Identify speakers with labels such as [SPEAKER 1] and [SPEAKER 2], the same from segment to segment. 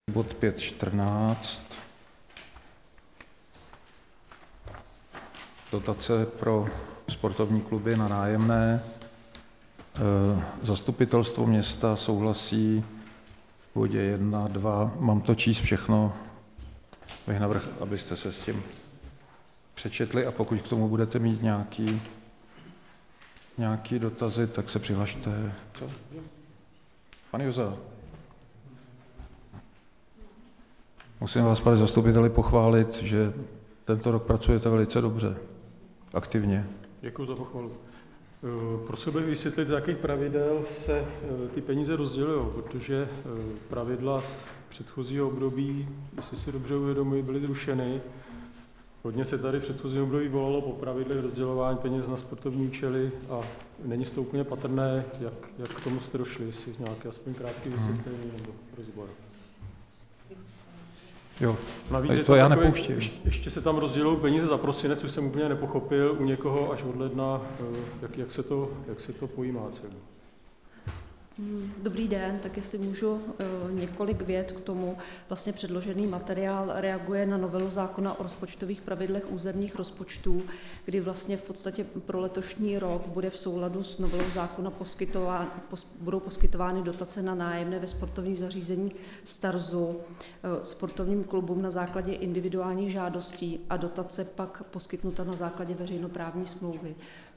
[SPEAKER 1] Bod 5.14. Dotace pro sportovní kluby na nájemné. Zastupitelstvo města souhlasí v bodě 1, 2. Mám to číst všechno. Bych navrhl, abyste se s tím přečetli, a pokud k tomu budete mít nějaký dotazy, tak se přihlašte. Co? Pane Joza. Musím vás, pane zastupiteli, pochválit, že tento rok pracujete velice dobře, aktivně.
[SPEAKER 2] Děkuji za pochvalu. Prosil bych vysvětlit, z jakých pravidel se ty peníze rozdělují, protože pravidla z předchozího období, jestli si dobře uvědomuji, byly zrušeny. Hodně se tady v předchozím období volalo po pravidlech rozdělování peněz na sportovní účely a není to úplně patrné, jak k tomu jste došli, jestli nějaké aspoň krátké vysvětlení nebo rozbor.
[SPEAKER 1] Jo,
[SPEAKER 2] navíc
[SPEAKER 1] to já nepouštím.
[SPEAKER 2] Ještě se tam rozdělují peníze za prosinec, což jsem úplně nepochopil, u někoho až od ledna, jak se to pojímá celé.
[SPEAKER 3] Dobrý den, tak jestli můžu několik vět k tomu. Vlastně předložený materiál reaguje na novelu zákona o rozpočtových pravidlech územních rozpočtů, kdy vlastně v podstatě pro letošní rok bude v souladu s novelou zákona budou poskytovány dotace na nájemné ve sportovních zařízeních STARZu sportovním klubům na základě individuálních žádostí a dotace pak poskytnuta na základě veřejnoprávní smlouvy.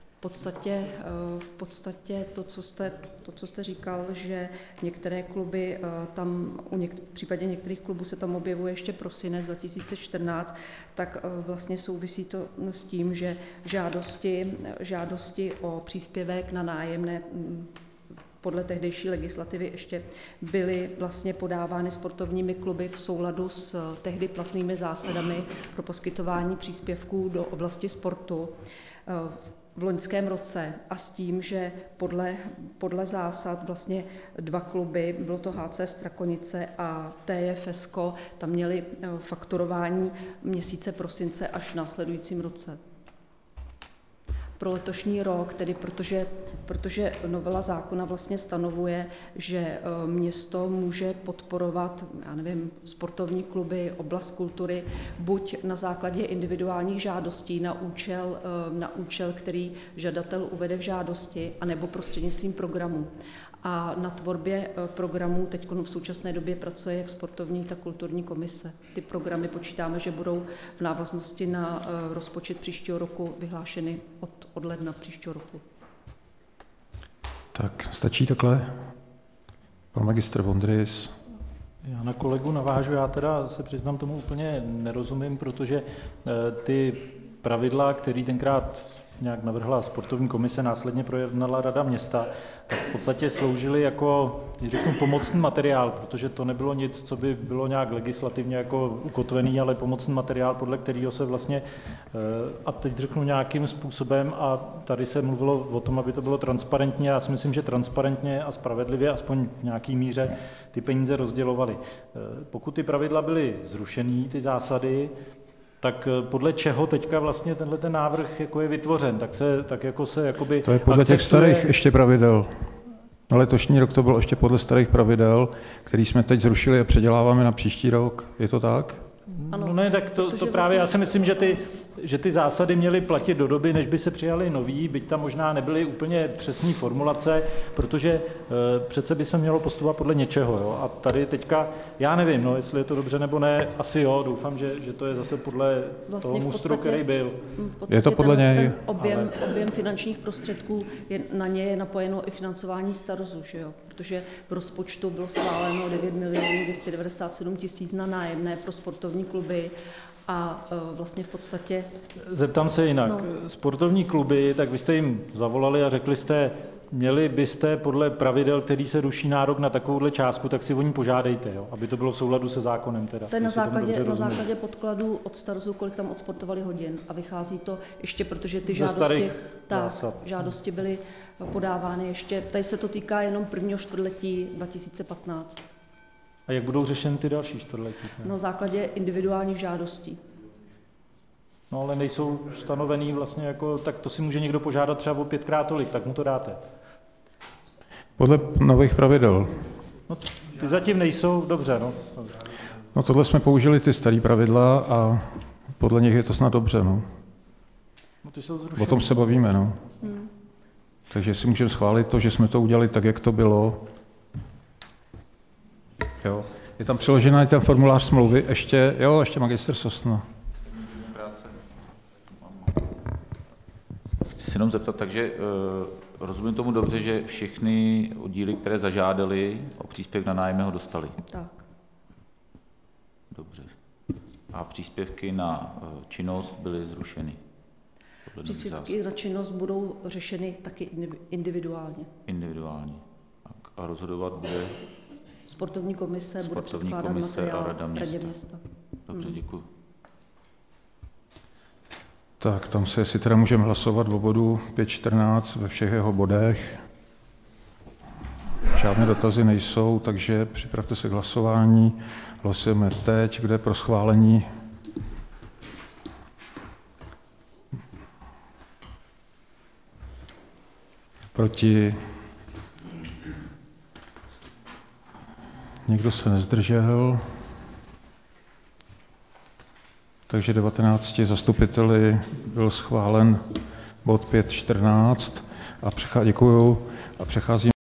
[SPEAKER 3] V podstatě to, co jste říkal, že některé kluby v případě některých klubů se tam objevuje ještě prosinec 2014, tak vlastně souvisí to s tím, že žádosti o příspěvek na nájemné podle tehdejší legislativy ještě byly vlastně podávány sportovními kluby v souladu s tehdy platnými zásadami pro poskytování příspěvků do oblasti sportu v loňském roce a s tím, že podle zásad vlastně dva kluby, bylo to HC Strakonice a TFSko, tam měli fakturování měsíce prosince až v následujícím roce. Pro letošní rok, tedy protože novela zákona vlastně stanovuje, že město může podporovat, sportovní kluby, oblast kultury, buď na základě individuálních žádostí na účel, který žadatel uvede v žádosti, anebo prostřednictvím programu. A na tvorbě programů teď v současné době pracuje jak sportovní, tak kulturní komise. Ty programy počítáme, že budou v návaznosti na rozpočet příštího roku vyhlášeny od ledna příštího roku.
[SPEAKER 1] Tak, stačí takhle? Pan magistr Vondrys.
[SPEAKER 4] Já na kolegu navážu, já teda se přiznám tomu úplně nerozumím, protože ty pravidla, které tenkrát nějak navrhla sportovní komise, následně projednala Rada města, tak v podstatě sloužily jako, řeknu, pomocný materiál, protože to nebylo nic, co by bylo nějak legislativně jako ukotvený, ale pomocný materiál, podle kterého se vlastně, a teď řeknu nějakým způsobem, a tady se mluvilo o tom, aby to bylo transparentně, já si myslím, že transparentně a spravedlivě, aspoň v nějaký míře, ty peníze rozdělovaly. Pokud ty pravidla byly zrušený, ty zásady, tak podle čeho teďka vlastně tenhle návrh jako je vytvořen,
[SPEAKER 1] To je podle těch starých ještě pravidel. Na letošní rok to bylo ještě podle starých pravidel, který jsme teď zrušili a předěláváme na příští rok. Je to tak?
[SPEAKER 4] Ano, no ne, tak to právě, já si myslím, že ty zásady měly platit do doby, než by se přijali nový, byť tam možná nebyly úplně přesné formulace, protože přece by se mělo postupovat podle něčeho. Jo? A tady teďka, já nevím, jestli je to dobře nebo ne, asi jo, doufám, že to je zase podle toho mustru, který byl.
[SPEAKER 1] Je to podle něj.
[SPEAKER 3] Objem finančních prostředků, na ně je napojeno i financování STARZu, že jo? Protože v rozpočtu bylo schváleno 9 297 000 na nájemné pro sportovní kluby a vlastně v podstatě...
[SPEAKER 4] Zeptám se jinak. No. Sportovní kluby, tak vy jste jim zavolali a řekli jste, měli byste podle pravidel, který se ruší nárok na takovouhle částku, tak si o ní požádejte, jo? Aby to bylo v souladu se zákonem. Teda,
[SPEAKER 3] to je na základě podkladů od STARZu, kolik tam odsportovali hodin a vychází to ještě, protože ty žádosti byly podávány ještě, tady se to týká jenom prvního čtvrtletí 2015.
[SPEAKER 4] A jak budou řešeny ty další čtvrtletí?
[SPEAKER 3] Na základě individuálních žádostí.
[SPEAKER 4] No ale nejsou stanovený vlastně jako, tak to si může někdo požádat třeba o 5krát tolik, tak mu to dáte.
[SPEAKER 1] Podle nových pravidel.
[SPEAKER 4] No, Ty zatím nejsou, dobře, no. Dobře.
[SPEAKER 1] No tohle jsme použili ty staré pravidla a podle nich je to snad dobře, no.
[SPEAKER 4] No ty jsou zrušený.
[SPEAKER 1] O tom se bavíme, no. Takže si můžeme schválit to, že jsme to udělali tak, jak to bylo. Jo. Je tam přiložený ten formulář smlouvy, ještě magistr Sosna.
[SPEAKER 5] Chci se jenom zeptat, takže rozumím tomu dobře, že všechny oddíly, které zažádali o příspěvek na nájemného, dostali?
[SPEAKER 3] Tak.
[SPEAKER 5] Dobře. A příspěvky na činnost byly zrušeny?
[SPEAKER 3] Příspěvky na činnost budou řešeny taky individuálně.
[SPEAKER 5] Individuálně. A rozhodovat bude?
[SPEAKER 3] Sportovní komise bude předkládat
[SPEAKER 5] a
[SPEAKER 3] materiál
[SPEAKER 5] Rada
[SPEAKER 3] Radě města.
[SPEAKER 5] Dobře, děkuji.
[SPEAKER 1] Tak, tam se si teda můžeme hlasovat o bodu 5.14 ve všech jeho bodech. Žádné dotazy nejsou, takže připravte se k hlasování. Hlasujeme teď, kde je pro schválení. Proti. Nikdo se nezdržel. Takže 19 zastupiteli byl schválen bod 5.14 a děkuju a přecházím